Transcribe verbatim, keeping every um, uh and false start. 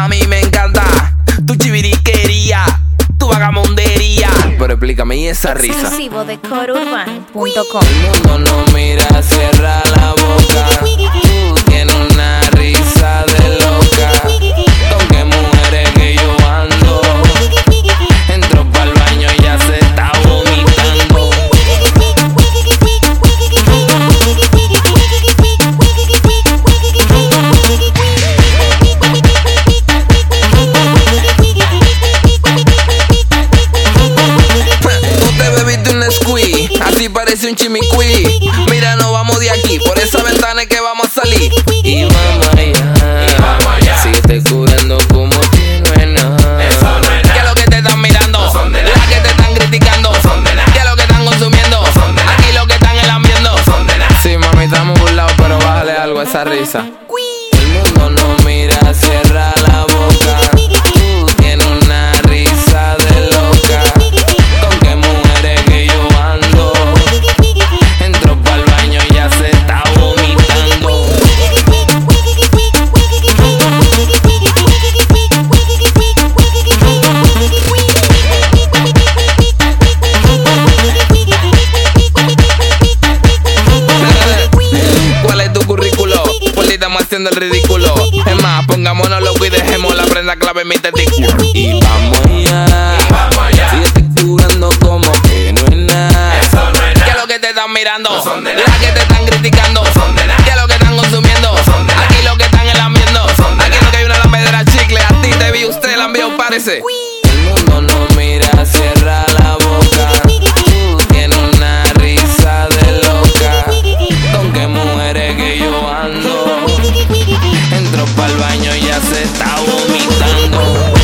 A mí me encanta tu chiviriquería, tu vagamundería. Pero explícame, ¿y esa risa? Exclusivo de core urban punto com. El mundo no mira, cierra la boca. Tú tienes una risa de loca. Con qué mujeres que yo ando. Entro pa'l baño y ya se está vomitando. Tú te bebiste un squee, así parece un chimicuí. Mira, no vamos de aquí, por esa ventana es que vamos a salir. Y vamos allá, síguete curando como que no es nada. Eso no es nada. ¿Qué es lo que te están mirando? No son de nada. Las que te están criticando. No son de nada. ¿Qué es lo que están consumiendo? No son de nada. Aquí lo que están enlambiendo. No son de nada. Sí, mami, estamos burlados, pero bájale algo a esa risa. El mundo no mira, cierra la boca. Tú tienes una risa de loca. Con qué mujeres que yo ando. Entro pa'l baño y ya se está vomitando. ¿Cuál es tu currículo? Pues estamos haciendo el ridículo. Es más, pongámonos loco y dejemos la prenda clave en mi testículo. Y vamos allá, Y vamos allá. síguete curando como que no es nada. Eso no es ¿Qué nada. es lo que te están mirando? No son de nada. Las que te están criticando. No son de nada. ¿Qué es lo que están consumiendo? No son de nada. Aquí lo que están enlambiendo. No son de Aquí nada. lo que hay una lambedera chicle. A ti te vi, usted la envió, parece. El mundo no mira, cierra la boca. Tú tienes una risa de loca. Con qué mujeres que yo ando. Entro pa'l baño y ya se está vomitando.